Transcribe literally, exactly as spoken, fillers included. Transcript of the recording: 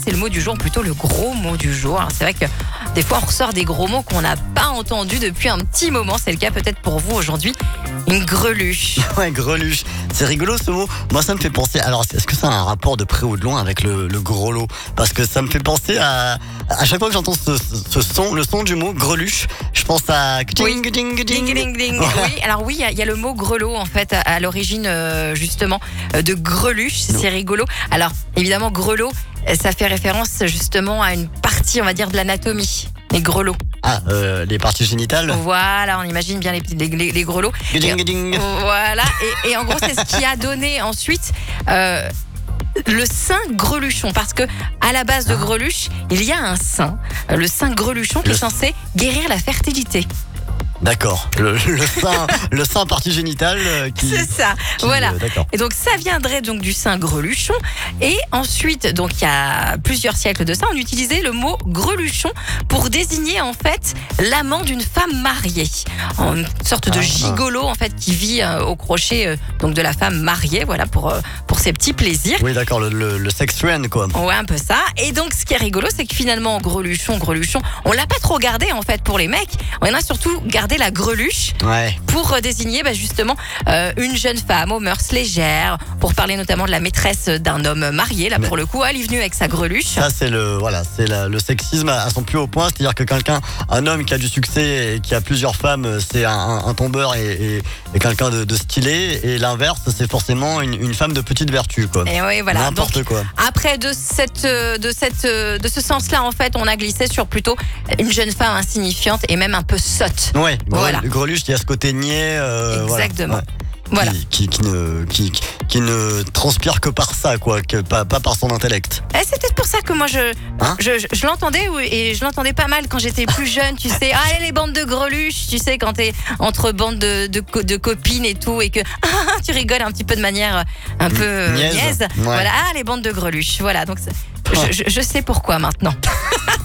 c'est le mot du jour, plutôt le gros mot du jour. Alors, c'est vrai que des fois, on ressort des gros mots qu'on n'a pas entendus depuis un petit moment. C'est le cas peut-être pour vous aujourd'hui. Une greluche. Ouais, greluche. C'est rigolo ce mot. Moi, ça me fait penser. Alors, est-ce que ça a un rapport de près ou de loin avec le, le gros lot? Parce que ça me fait penser à. À chaque fois que j'entends ce, ce son, le son du mot greluche, je pense à. Oui. Ding, ding, Ding, ding. ding, ding. Oui, alors oui, il y a- il y, a le mot grelot en fait à, à l'origine euh, justement euh, de greluche. C'est rigolo. Alors évidemment, grelot, euh, ça fait référence justement à une partie, on va dire, de l'anatomie. Les grelots. Ah, euh, les parties génitales. Voilà, on imagine bien les, les, les, les grelots. Ding, ding. Voilà, et, et en gros, c'est ce qui a donné ensuite euh, le saint greluchon. Parce que à la base de greluche, il y a un saint, euh, le saint greluchon, qui Le- est censé guérir la fertilité. D'accord. Le, le sein, le sein partie génitale euh, qui. C'est ça, qui, voilà. euh, D'accord. Et donc ça viendrait donc du saint greluchon. Et ensuite, donc il y a plusieurs siècles de ça, on utilisait le mot greluchon pour désigner en fait l'amant d'une femme mariée, une sorte de Ah. gigolo en fait qui vit euh, au crochet euh, donc de la femme mariée, voilà, pour euh, pour ses petits plaisirs. Oui, d'accord. Le, le, le sex trend, quoi. Ouais, un peu ça. Et donc, ce qui est rigolo, c'est que finalement, greluchon, greluchon, on l'a pas trop gardé en fait pour les mecs. On a surtout gardé la greluche Ouais. pour euh, désigner bah, justement euh, une jeune femme aux mœurs légères, pour parler notamment de la maîtresse d'un homme marié. Là, Mais- pour le coup, elle est venue avec sa greluche. Ça, c'est le, voilà, c'est la- le sexisme à son plus haut point. C'est-à-dire que quelqu'un, un homme qui a du succès et qui a plusieurs femmes, c'est un, un- un tombeur et, et- et quelqu'un de, de stylé. Et l'inverse, c'est forcément une, une femme de petite vertu, quoi. Et oui, voilà. N'importe Donc, quoi. après, de, cette, euh, de, cette, euh, de ce sens-là, en fait, on a glissé sur plutôt une jeune femme insignifiante et même un peu sotte. Ouais, gre- Voilà. greluche qui a ce côté niais. euh, voilà. Exactement. Ouais. Voilà. Qui, qui, qui ne, qui, qui ne transpire que par ça, quoi, que pas, pas par son intellect. Eh, c'est peut-être pour ça que moi je Hein je, je, je l'entendais oui, et je l'entendais pas mal quand j'étais plus jeune, tu sais. Ah, les bandes de greluches, tu sais, quand t'es entre bandes de, de, co- de copines et tout et que ah, tu rigoles un petit peu de manière un peu euh, Niaise. niaise. Ouais. Voilà, ah, les bandes de greluches. Voilà, donc c'est- je, je, je sais pourquoi maintenant.